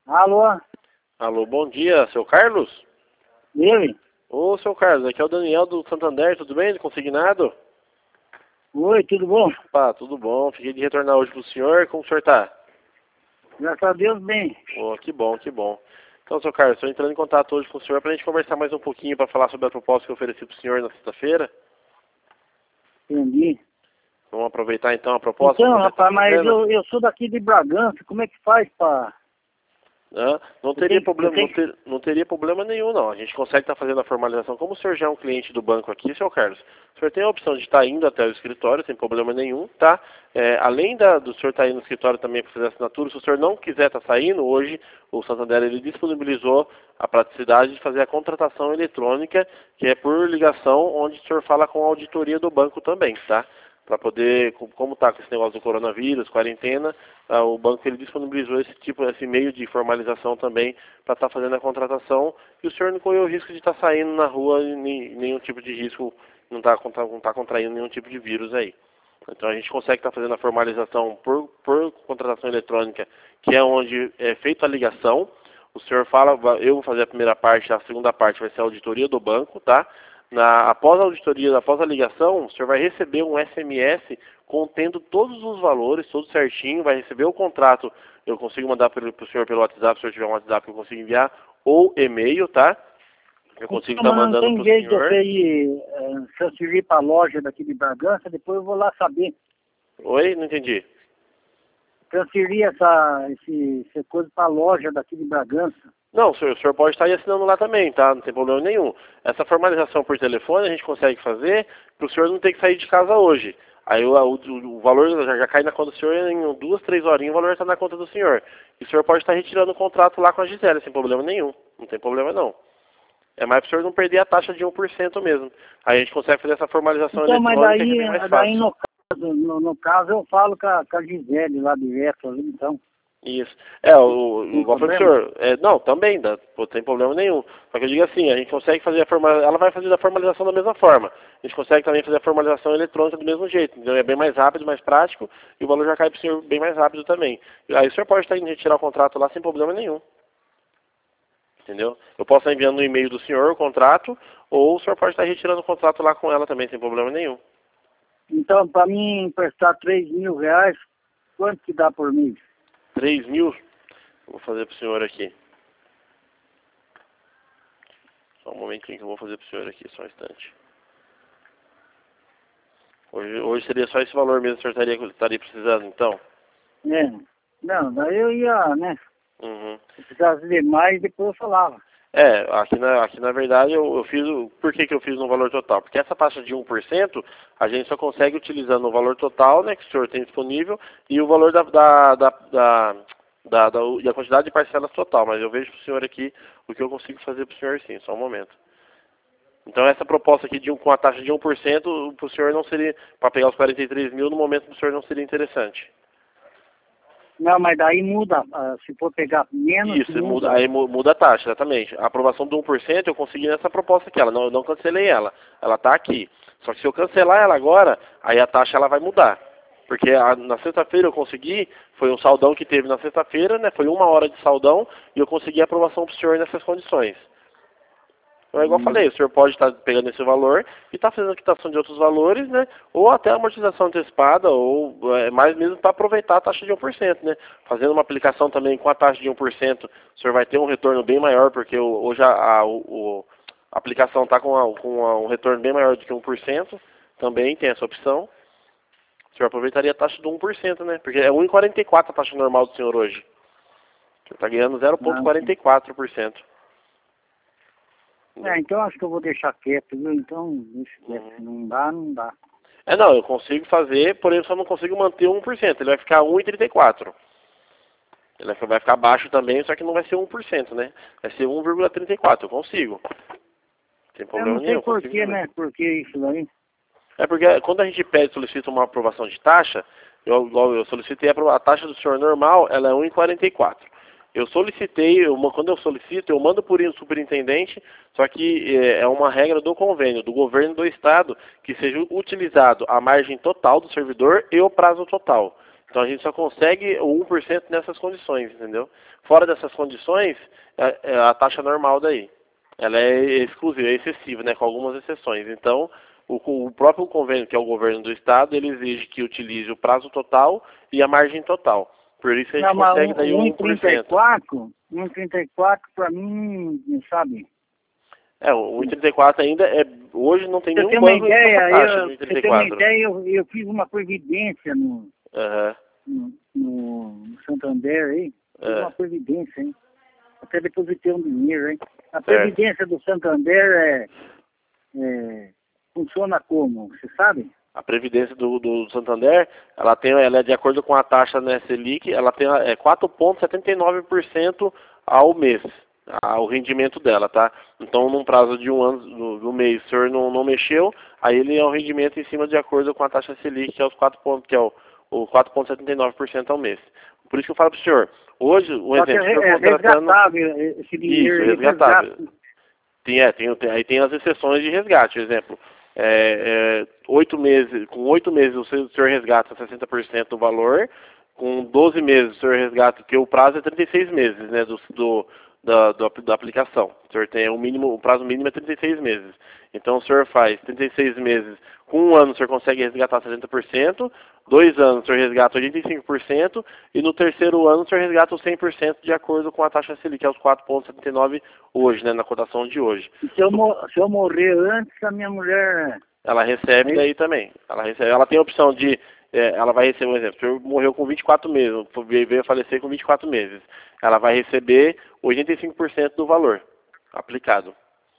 Alô? Alô, bom dia, seu Carlos? Ele? Ô, seu Carlos, aqui é o Daniel do Santander, tudo bem? Consignado? Oi, tudo bom? Pá, tudo bom. Fiquei de retornar hoje pro senhor. Como o senhor tá? Graças a Deus, bem. Ô, que bom, que bom. Então, seu Carlos, estou entrando em contato hoje com o senhor pra gente conversar mais um pouquinho para falar sobre a proposta que eu ofereci pro senhor na sexta-feira. Entendi. Vamos aproveitar então a proposta? Então, Pra ver se tá rapaz, mas fazendo? eu sou daqui de Bragança, como é que faz pra... Hã? Não Eu teria tenho, eu problema, tenho... não teria problema nenhum, não. A gente consegue estar fazendo a formalização. Como o senhor já é um cliente do banco aqui, seu Carlos, o senhor tem a opção de estar indo até o escritório, sem problema nenhum, tá? Além do senhor estar indo no escritório também para fazer assinatura, se o senhor não quiser estar saindo, hoje o Santander ele disponibilizou a praticidade de fazer a contratação eletrônica, que é por ligação, onde o senhor fala com a auditoria do banco também, tá? Para poder, como está com esse negócio do coronavírus, quarentena, o banco ele disponibilizou esse meio de formalização também para estar fazendo a contratação e o senhor não correu o risco de estar saindo na rua, nenhum tipo de risco, não está contraindo nenhum tipo de vírus aí. Então a gente consegue estar fazendo a formalização por contratação eletrônica, que é onde é feita a ligação. O senhor fala, eu vou fazer a primeira parte, a segunda parte vai ser a auditoria do banco, tá? Após a auditoria, após a ligação, o senhor vai receber um SMS contendo todos os valores, tudo certinho, vai receber o contrato, eu consigo mandar para o senhor pelo WhatsApp, se o senhor tiver um WhatsApp eu consigo enviar, ou e-mail, tá? Eu consigo Então, estar mas não mandando tem para o jeito de senhor. você ir transferir pra loja daqui de Bragança, depois eu vou lá saber. Oi? Não entendi. Transferir essa coisa pra loja daqui de Bragança. Não, o senhor pode estar aí assinando lá também, tá? Não tem problema nenhum. Essa formalização por telefone a gente consegue fazer para o senhor não ter que sair de casa hoje. Aí o valor já cai na conta do senhor em 2, 3 horinhas, o valor está na conta do senhor. E o senhor pode estar retirando o contrato lá com a Gisele, sem problema nenhum. Não tem problema não. É mais para o senhor não perder a taxa de 1% mesmo. Aí a gente consegue fazer essa formalização Então, mas eletrônica que é bem mais daí fácil. no caso eu falo com a Gisele lá direto ali, então. Isso. Tem Igual foi o problema? senhor. Não, também, não tem problema nenhum. Só que eu digo assim, a gente consegue fazer ela vai fazer a formalização da mesma forma. A gente consegue também fazer a formalização eletrônica do mesmo jeito. Então é bem mais rápido, mais prático, e o valor já cai para o senhor bem mais rápido também. Aí o senhor pode estar indo retirar o contrato lá sem problema nenhum. Entendeu? Eu posso estar enviando no e-mail do senhor o contrato, ou o senhor pode estar retirando o contrato lá com ela também, sem problema nenhum. Então, para mim emprestar R$ 3.000, quanto que dá por mês? 3.000, vou fazer para o senhor aqui. Só um momentinho que eu vou fazer para o senhor aqui, só um instante. Hoje seria só esse valor mesmo que o senhor estaria precisando, então? É. Não, daí eu ia, né? Uhum. Se precisasse de mais, depois eu falava. Aqui na verdade eu fiz, por que eu fiz no valor total? Porque essa taxa de 1% a gente só consegue utilizando o valor total, né, que o senhor tem disponível, e o valor e a quantidade de parcelas total, mas eu vejo para o senhor aqui o que eu consigo fazer para o senhor sim, só um momento. Então essa proposta aqui com a taxa de 1%, para o senhor não seria, para pegar os 43.000, no momento para o senhor não seria interessante. Não, mas daí muda. Se for pegar menos, Isso, muda. aí muda a taxa, exatamente. A aprovação do 1% eu consegui nessa proposta aqui, eu não cancelei ela. Ela está aqui. Só que se eu cancelar ela agora, aí a taxa ela vai mudar. Porque na sexta-feira eu consegui, foi um saldão que teve na sexta-feira, né? Foi 1 hora de saldão e eu consegui a aprovação para o senhor nessas condições. Então, é igual eu falei, o senhor pode estar pegando esse valor e estar fazendo a quitação de outros valores, né? Ou até a amortização antecipada, ou mais mesmo para aproveitar a taxa de 1%, né? Fazendo uma aplicação também com a taxa de 1%, o senhor vai ter um retorno bem maior, porque hoje a aplicação está com um retorno bem maior do que 1%, também tem essa opção. O senhor aproveitaria a taxa de 1%, né? Porque é 1,44 a taxa normal do senhor hoje. O senhor está ganhando Ah, 0,44%. então acho que eu vou deixar quieto, viu? Então, deixa quieto. Se não dá, não dá. Não, eu consigo fazer, porém eu só não consigo manter 1%. Ele vai ficar 1,34. Ele vai ficar baixo também, só que não vai ser 1%, né? Vai ser 1,34. Eu consigo. Não tem Eu problema não nenhum, sei eu consigo porquê, fazer. né? Por que isso daí? É porque quando a gente solicita uma aprovação de taxa, eu solicitei a taxa do senhor normal, ela é 1,44. Eu solicitei, quando eu solicito, eu mando por superintendente, só que é uma regra do convênio, do governo do estado, que seja utilizado a margem total do servidor e o prazo total. Então a gente só consegue o 1% nessas condições, entendeu? Fora dessas condições, é a taxa normal daí. Ela é exclusiva, é excessiva, né? Com algumas exceções. Então, o próprio convênio, que é o governo do estado, ele exige que utilize o prazo total e a margem total. Por isso a gente consegue daí o 1%. 1,34 para mim, sabe? O 1,34 ainda hoje não tem nenhum banco que essa taxa de 1,34. Você tem uma ideia, eu fiz uma previdência Uhum. no Santander aí. Fiz uma previdência, hein? Até depositei um dinheiro, hein? A previdência do Santander funciona como? Você sabe? A previdência do Santander, ela é de acordo com a taxa, né, Selic, ela tem 4,79% ao mês, o rendimento dela, tá? Então, num prazo de um ano, no mês, o senhor não mexeu, aí ele é um rendimento em cima de acordo com a taxa Selic, que é o 4,79% ao mês. Por isso que eu falo para o senhor, hoje, um exemplo, o senhor contratando... resgatável esse dinheiro. Isso, resgatável. Aí tem as exceções de resgate, por exemplo. 8 meses, com 8 meses o senhor resgata 60% do valor, com 12 meses o senhor resgata, porque o prazo é 36 meses, né, da aplicação. O senhor tem o prazo mínimo é 36 meses. Então o senhor faz 36 meses, com um ano o senhor consegue resgatar 60%, 2 anos o senhor resgata 85%, e no terceiro ano o senhor resgata os 100% de acordo com a taxa Selic, que é os 4,79 hoje, né, na cotação de hoje. E se eu morrer antes, a minha mulher... Ela recebe daí também. Ela tem a opção de... ela vai receber, um exemplo, o senhor morreu com 24 meses, veio a falecer com 24 meses. Ela vai receber 85% do valor aplicado.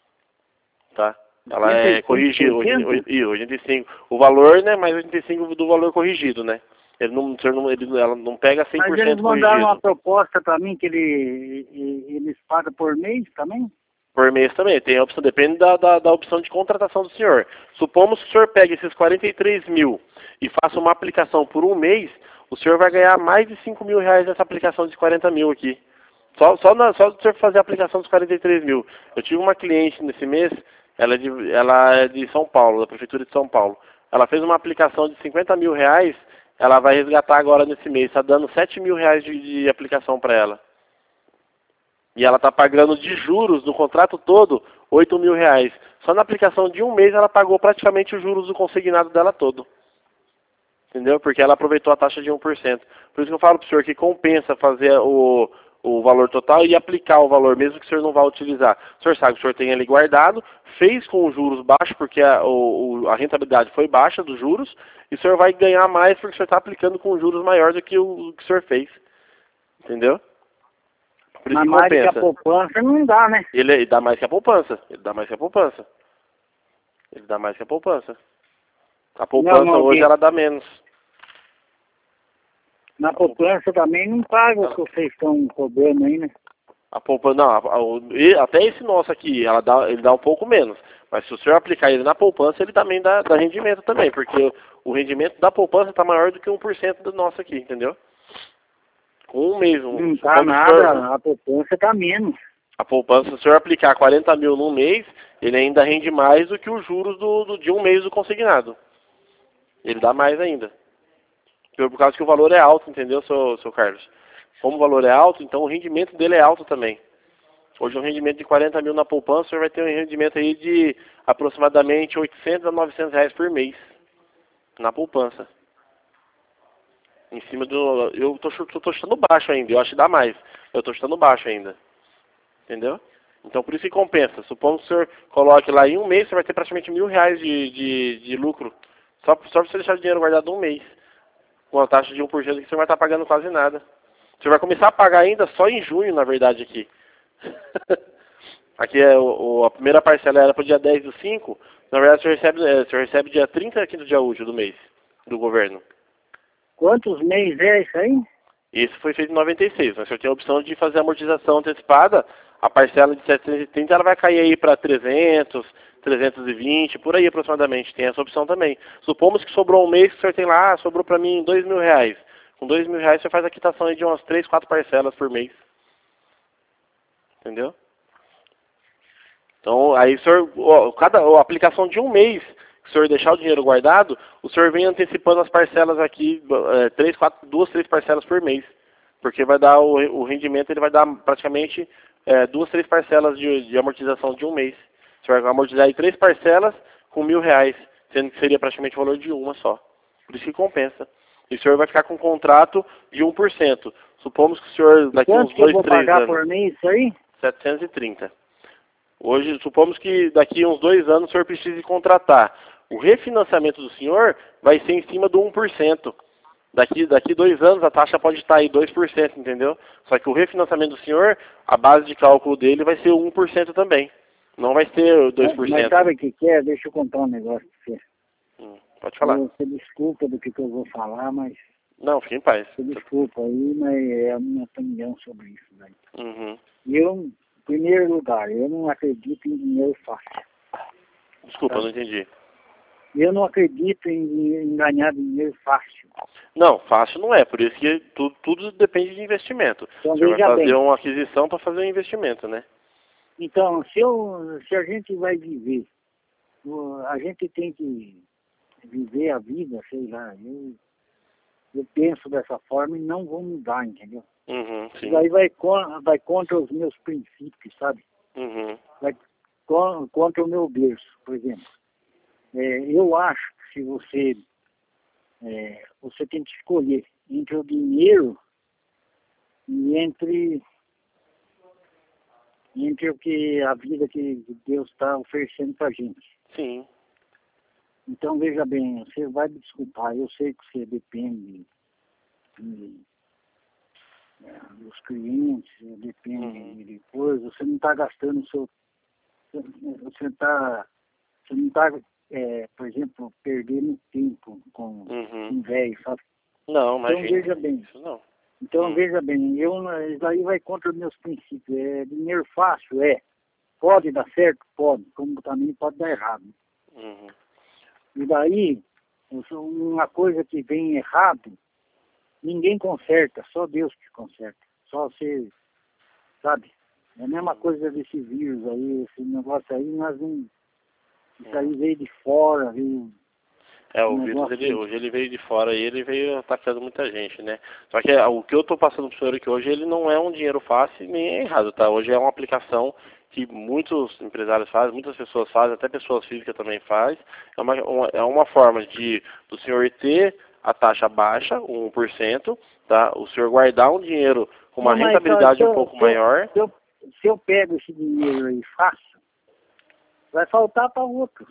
Tá? Ela é corrigida, 85%. O valor, né, mais 85% do valor corrigido, né? Ela não pega 100% corrigido. Mas eles mandaram uma proposta para mim que eles pagam por mês também? Por mês também, tem a opção, depende da opção de contratação do senhor. Supomos que o senhor pegue esses 43 mil e faça uma aplicação por um mês, o senhor vai ganhar mais de 5 mil reais nessa aplicação de 40 mil aqui. Só do senhor fazer a aplicação dos 43 mil. Eu tive uma cliente nesse mês, ela é de São Paulo, da Prefeitura de São Paulo. Ela fez uma aplicação de 50 mil reais, ela vai resgatar agora nesse mês, está dando 7 mil reais de aplicação para ela. E ela está pagando de juros no contrato todo 8 mil reais. Só na aplicação de um mês ela pagou praticamente os juros do consignado dela todo. Entendeu? Porque ela aproveitou a taxa de 1%. Por isso que eu falo para o senhor que compensa fazer o valor total e aplicar o valor, mesmo que o senhor não vá utilizar. O senhor sabe que o senhor tem ali guardado, fez com os juros baixos, porque a rentabilidade foi baixa dos juros, e o senhor vai ganhar mais porque o senhor está aplicando com juros maiores do que o que o senhor fez. Entendeu? Mas mais que a poupança não dá, né? Ele dá mais que a poupança. Ele dá mais que a poupança. A poupança hoje ela dá menos. Na poupança também não paga o que vocês estão cobrando aí, né? A poupança, não, até esse nosso aqui, ele dá um pouco menos. Mas se o senhor aplicar ele na poupança, ele também dá rendimento também, porque o rendimento da poupança está maior do que 1% do nosso aqui, entendeu? Com um mês. Não está nada, a poupança está menos. A poupança, se o senhor aplicar 40 mil num mês, ele ainda rende mais do que os juros de um mês do consignado. Ele dá mais ainda. Por causa que o valor é alto, entendeu, seu Carlos? Como o valor é alto, então o rendimento dele é alto também. Hoje um rendimento de 40 mil na poupança, o senhor vai ter um rendimento aí de aproximadamente 800 a 900 reais por mês. Na poupança. Em cima do... Eu tô chutando baixo ainda, eu acho que dá mais. Eu tô chutando baixo ainda. Entendeu? Então por isso que compensa. Supondo que o senhor coloque lá em um mês, você vai ter praticamente R$1.000 de lucro. Só para você deixar o dinheiro guardado um mês. Com a taxa de 1% que você não vai estar pagando quase nada. Você vai começar a pagar ainda só em junho, na verdade, aqui. Aqui a primeira parcela era para o dia 10/5. Na verdade, o senhor recebe dia 30 aqui do dia útil do mês, do governo. Quantos meses é isso aí? Isso foi feito em 96. Mas o senhor tem a opção de fazer a amortização antecipada. A parcela de 730 ela vai cair aí para 300, 320, por aí aproximadamente. Tem essa opção também. Supomos que sobrou um mês que o senhor tem lá, sobrou para mim R$2.000. Com R$2.000 você faz a quitação aí de umas 3, 4 parcelas por mês. Entendeu? Então, aí o senhor, a aplicação de um mês, o senhor deixar o dinheiro guardado, o senhor vem antecipando as parcelas aqui, 2, 3 parcelas por mês. Porque vai dar o rendimento, ele vai dar praticamente 2, 3 parcelas de amortização de um mês. Você vai amortizar aí 3 parcelas com R$1.000, sendo que seria praticamente o valor de uma só. Por isso que compensa. E o senhor vai ficar com um contrato de 1%. Supomos que o senhor daqui uns 2, 3 anos... por mês isso aí? 730. Hoje, supomos que daqui uns 2 anos o senhor precise contratar. O refinanciamento do senhor vai ser em cima do 1%. Daqui 2 anos a taxa pode estar aí 2%, entendeu? Só que o refinanciamento do senhor, a base de cálculo dele vai ser 1% também. Não vai ser 2%. Mas sabe o que é? Deixa eu contar um negócio pra você. Pode falar. Você desculpa do que eu vou falar, mas... Não, fique em paz. Você desculpa aí, mas é a minha opinião sobre isso, né? Uhum. Eu, em primeiro lugar, eu não acredito em dinheiro fácil. Desculpa, eu não entendi. Eu não acredito em ganhar dinheiro fácil. Não, fácil não é, por isso que tudo depende de investimento. Então, o senhor vai veja fazer bem. uma aquisição para fazer um investimento, né? Então, se a gente vai viver, a gente tem que viver a vida, sei lá, eu penso dessa forma e não vou mudar, entendeu? Uhum, sim. Isso aí vai contra os meus princípios, sabe? Uhum. Vai contra o meu berço, por exemplo. Eu acho que se você tem que escolher entre o dinheiro e entre o que a vida que Deus está oferecendo para a gente. Sim. Então, veja bem, você vai me desculpar, eu sei que você depende dos clientes, depende de coisas, você não está gastando o seu... Você não está, por exemplo, perdendo tempo com velho, sabe? Não, mas então, veja bem. Isso não. Então, veja bem, isso aí vai contra os meus princípios. Dinheiro fácil, pode dar certo? Pode, como também pode dar errado. Uhum. E daí, uma coisa que vem errado, ninguém conserta, só Deus que conserta. Só você, sabe? É a mesma coisa desse vírus aí, esse negócio aí, isso aí veio de fora, veio... O vírus, hoje ele veio de fora e ele veio atacando muita gente, né? Só que o que eu estou passando para o senhor aqui hoje, ele não é um dinheiro fácil nem é errado, tá? Hoje é uma aplicação que muitos empresários fazem, muitas pessoas fazem, até pessoas físicas também fazem. É uma forma do senhor ter a taxa baixa, 1%, tá? O senhor guardar um dinheiro com uma rentabilidade um pouco maior. Se eu pego esse dinheiro aí fácil, vai faltar para outros.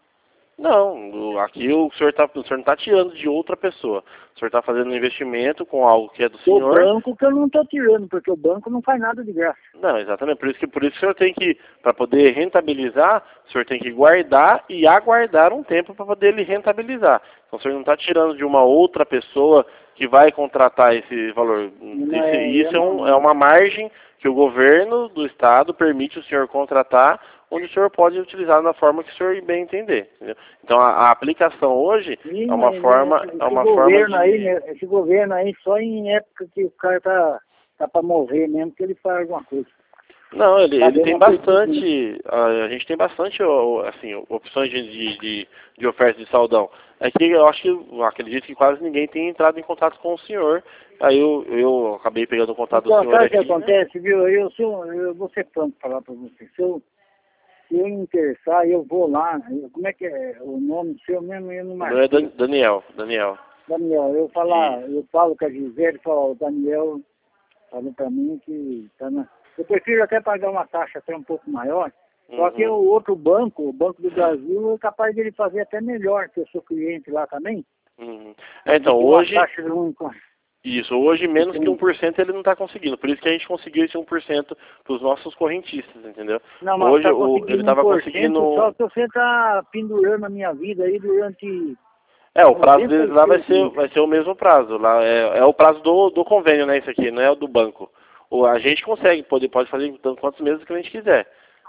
Não, aqui o senhor não está tirando de outra pessoa. O senhor está fazendo um investimento com algo que é do senhor. O banco que eu não estou tirando, porque o banco não faz nada de graça. Não, exatamente. Por isso que o senhor tem que, para poder rentabilizar, o senhor tem que guardar e aguardar um tempo para poder ele rentabilizar. Então o senhor não está tirando de uma outra pessoa que vai contratar esse valor. Isso é uma margem que o governo do estado permite o senhor contratar, onde o senhor pode utilizar da forma que o senhor bem entender. Entendeu? Então a aplicação hoje é uma forma de... Esse governo aí só em época que o cara tá para morrer mesmo que ele faz alguma coisa. Não, ele tem bastante, a gente tem bastante assim, opções de oferta de saldão. É que eu acredito que quase ninguém tem entrado em contato com o senhor. Aí eu acabei pegando o contato do senhor aqui. Sabe o que acontece, viu? Eu vou ser franco falar para você. Se eu me interessar, eu vou lá. Como é que é o nome seu mesmo? Eu não marquei. É Daniel. Daniel, eu falo com a Gisele, o Daniel falou para mim que tá eu prefiro até pagar uma taxa até um pouco maior, só que o outro banco, o Banco do Brasil, é capaz de ele fazer até melhor, que eu sou cliente lá também. Então, hoje... Taxa hoje menos que 1% ele não está conseguindo. Por isso que a gente conseguiu esse 1% para os nossos correntistas, entendeu? Não, mas hoje ele estava conseguindo... Só que você está pendurando a minha vida aí durante... o prazo deles lá vai ser o mesmo prazo. Lá é o prazo do convênio, né? Isso aqui, não é o do banco. A gente pode fazer quantos meses que a gente quiser.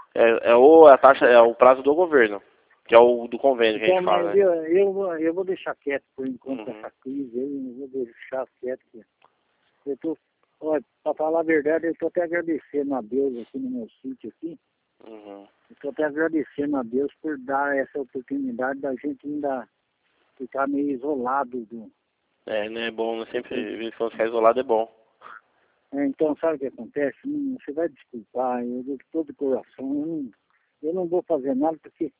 A taxa, é o prazo do governo, que é o do convênio que a gente fala. Mas né? eu vou deixar quieto por enquanto essa crise aí, eu vou deixar quieto. Olha, para falar a verdade, eu estou até agradecendo a Deus aqui no meu sítio aqui. Uhum. Estou até agradecendo a Deus por dar essa oportunidade da gente ainda ficar meio isolado. Não é bom, né? Sempre quando ficar isolado é bom. Então, sabe o que acontece? Você vai desculpar, eu de todo coração, eu não vou fazer nada porque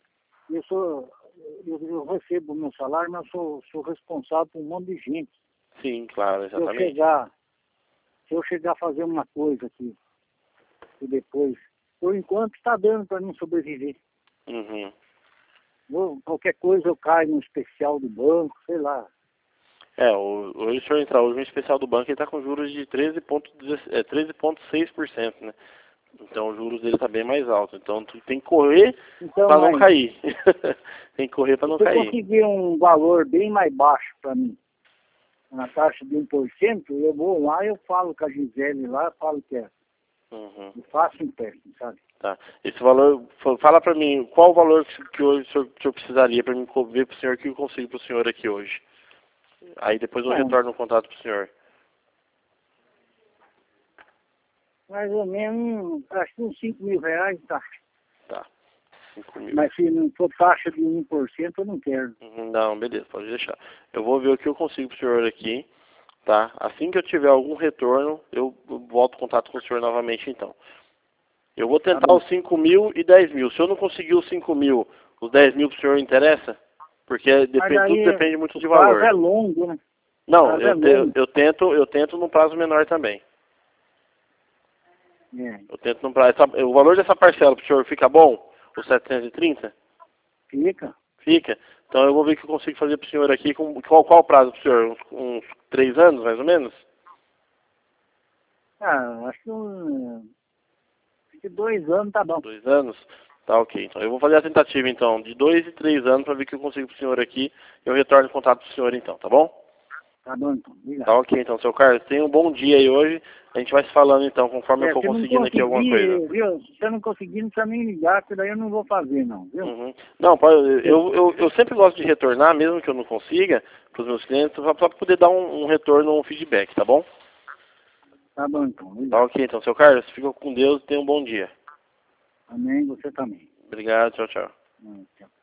eu recebo o meu salário, mas eu sou responsável por um monte de gente. Sim, claro, exatamente. Se eu chegar a fazer uma coisa aqui, e depois, por enquanto está dando para mim sobreviver. Uhum. Qualquer coisa eu caio no especial do banco, sei lá. Hoje o senhor entrar hoje no especial do banco, ele está com juros de 13,6%, né? Então os juros dele tá bem mais alto. Então tu tem que correr para não cair. Tem que correr para não cair. Se eu conseguir um valor bem mais baixo para mim, na taxa de 1%, eu vou lá e eu falo com a Gisele lá, falo que é. Uhum. E faço empréstimo, sabe? Tá. Esse valor, fala para mim, qual o valor que hoje o senhor precisaria para mim ver para o senhor que eu consigo para o senhor aqui hoje? Aí depois eu retorno o contato para o senhor. Mais ou menos, acho que uns 5 mil reais, tá. Tá. 5 mil. Mas se não for taxa de 1%, eu não quero. Não, beleza, pode deixar. Eu vou ver o que eu consigo para o senhor aqui, tá? Assim que eu tiver algum retorno, eu volto o contato com o senhor novamente então. Eu vou tentar os 5 mil e 10 mil. Se eu não conseguir os 5 mil, os 10 mil para o senhor interessa? Porque tudo depende muito de valor. O prazo é longo, né? Não, eu tento num prazo menor também. Eu tento num prazo. O valor dessa parcela para o senhor fica bom? Os 730? Fica. Fica. Então eu vou ver o que eu consigo fazer para o senhor aqui. Qual o prazo para o senhor? Uns 3 anos, mais ou menos? Acho que 2 anos tá bom. 2 anos? Tá ok. Então eu vou fazer a tentativa então de 2 e 3 anos para ver o que eu consigo para o senhor aqui. Eu retorno em contato com o senhor então, tá bom? Tá bom, então. Obrigado. Tá ok, então, seu Carlos. Tenha um bom dia aí hoje. A gente vai se falando então, conforme eu for conseguindo aqui alguma coisa. Viu? Se eu não conseguir, não precisa nem ligar, que daí eu não vou fazer, não, viu? Uhum. Não, eu sempre gosto de retornar, mesmo que eu não consiga, para os meus clientes, só para poder dar um retorno, um feedback, tá bom? Tá bom, então. Obrigado. Tá ok, então, seu Carlos. Fica com Deus e tenha um bom dia. Amém, você também. Obrigado, tchau, tchau. Tchau.